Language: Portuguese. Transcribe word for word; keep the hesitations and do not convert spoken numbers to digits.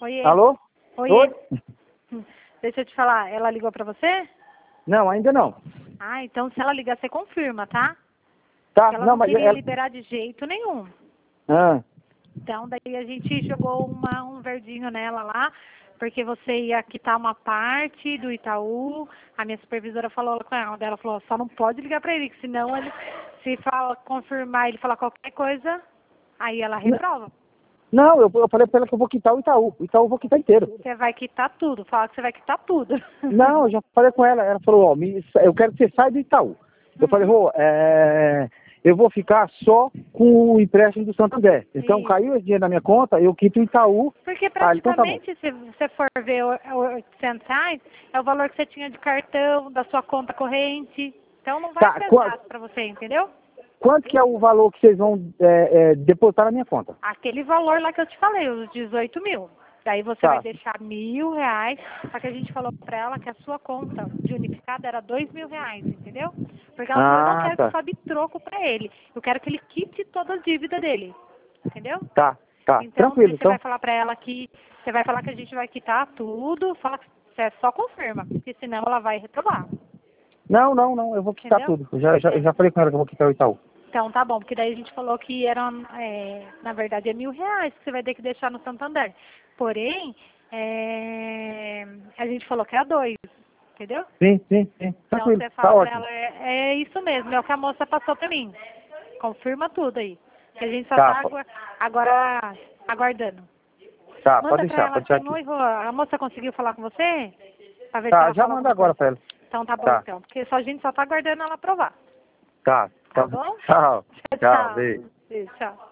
Oiê. Alô? Oiê. Oi? Deixa eu te falar, ela ligou pra você? Não, ainda não. Ah, então se ela ligar, você confirma, tá? Tá, Porque ela não, não mas queria ela... liberar de jeito nenhum. Ah, Então, daí a gente jogou uma, um verdinho nela lá, porque você ia quitar uma parte do Itaú. A minha supervisora falou com ela, ela falou, só não pode ligar pra ele, que senão ele, se fala, confirmar, ele falar qualquer coisa, aí ela reprova. não, eu, eu falei pra ela que eu vou quitar o Itaú. O Itaú eu vou quitar inteiro. Você vai quitar tudo, fala que você vai quitar tudo. Não, eu já falei com ela. Ela falou, ó, me- eu quero que você saia do Itaú. Eu falei, Uhum. Rô, é, eu vou ficar só com o empréstimo do Santander. Então, Isso. caiu esse dinheiro na minha conta, eu quito o Itaú. Porque Ah, então tá bom. praticamente, se você for ver o o oitocentos reais, é o valor que você tinha de cartão, da sua conta corrente. Então não vai Tá, pesar qua- pra você, entendeu? quanto que é o valor que vocês vão é, é, depositar na minha conta? Aquele valor lá que eu te falei, os dezoito mil. Daí você vai Tá. deixar mil reais, só que a gente falou pra ela que a sua conta de unificada era dois mil reais, entendeu? Porque ela falou, eu não Ah, quero que tá. sobe troco pra ele, eu quero que ele quite toda a dívida dele, entendeu? Tá, tá. Então Tranquilo, você então. vai falar pra ela que, você vai falar que a gente vai quitar tudo, fala que você só confirma, porque senão ela vai reprovar, Não, não, não, eu vou quitar entendeu? tudo. Eu já, já, eu já falei com ela que eu vou quitar o Itaú. Então tá bom, porque daí a gente falou que eram, é, na verdade é mil reais que você vai ter que deixar no Santander. Porém, é, a gente falou que é dois, entendeu? Sim, sim, sim. Então Tranquilo, você tá fala pra ótimo. ela, é, é isso mesmo, é o que a moça passou pra mim. Confirma tudo aí. Que a gente só Tá, tá po- agu- agora aguardando. tá, Manda pode pra deixar, ela pode deixar assim, aqui. oi, Rô, a moça conseguiu falar com você? Pra ver se Tá, ela já fala manda alguma agora coisa. pra ela. Então tá bom Tá, então, porque só a gente só tá aguardando ela aprovar. tá. Tá Tá. bom? Tchau. Tchau, Tchau, tchau. beijo. Beijo, tchau.